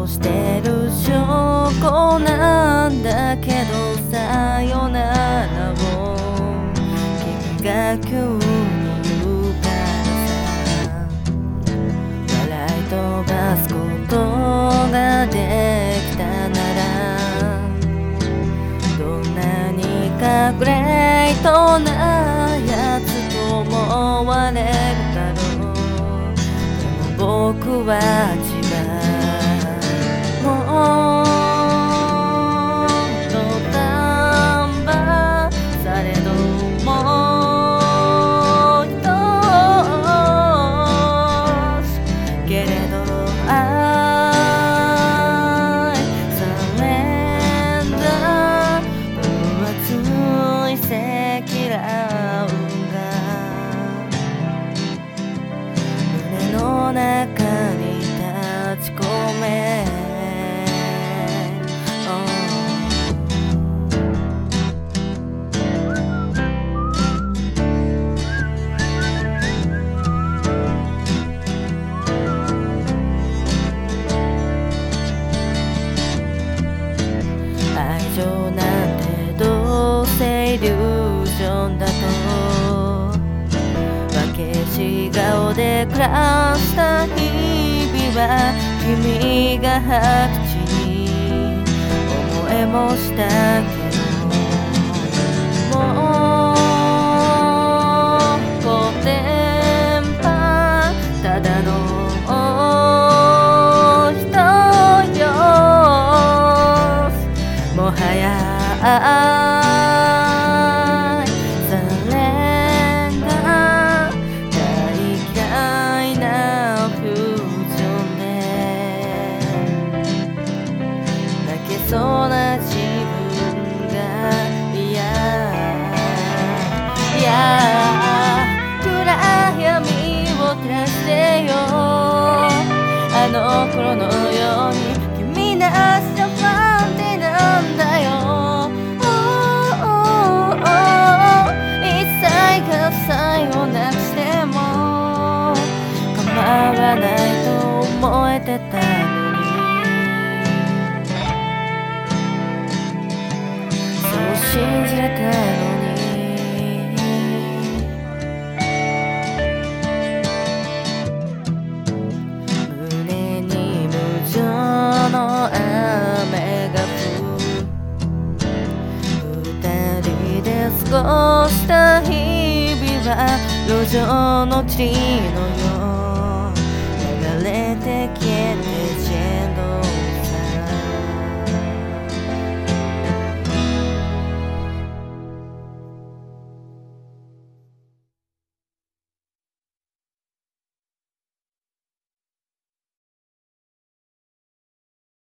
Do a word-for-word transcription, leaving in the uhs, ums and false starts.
してる証拠なんだけど、さよならを君が急に言うからさ、笑い飛ばすことができたなら、どんなにかグレートなやつと思われるだろう。でも僕は違う。もう土壇場されどもう一つけれど愛されんだ分厚い積乱雲が胸の中に立ち込め、愛情なんてどうせイリュージョンだと、分けし顔で暮らした日々は君が白地に思えもしたけど、もうコテンパただのもはや愛されんが大嫌いなフュージョンで、泣けそうな自分が嫌。いや暗闇を照らしてよ、あの頃のように君なしのファンってなんだよ。一切喝采をなくしても構わないと思えてたのに、そう信じれたのに。胸に無情の雨が過ごした日々は路上の塵のよう流れてき